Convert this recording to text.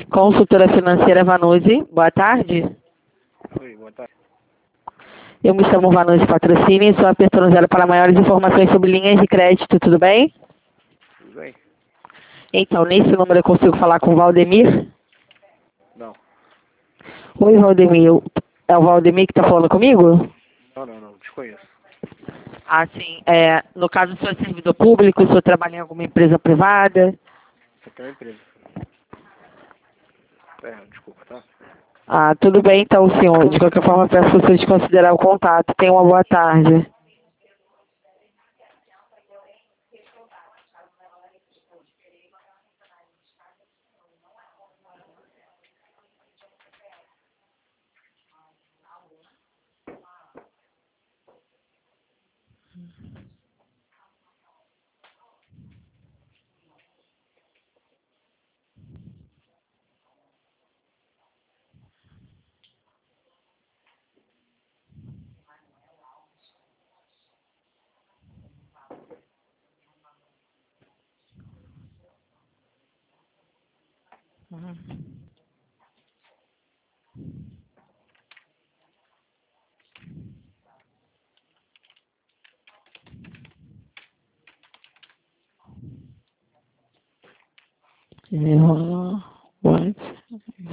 Consultora financeira Vanucci, boa tarde. Oi, boa tarde. Eu me chamo Vanucci Patrocínio e sou apertando zero para maiores informações sobre linhas de crédito, tudo bem? Tudo bem? Então, nesse número eu consigo falar com o Valdemir? Não. Oi, Valdemir. É o Valdemir que está falando comigo? Não, desconheço. Ah, sim. No caso, o senhor é servidor público, o senhor trabalha em alguma empresa privada? Você tem uma empresa. Desculpa, tá? Ah, tudo bem então, senhor. De qualquer forma, peço para o senhor desconsiderar o contato. Tenha uma boa tarde. What?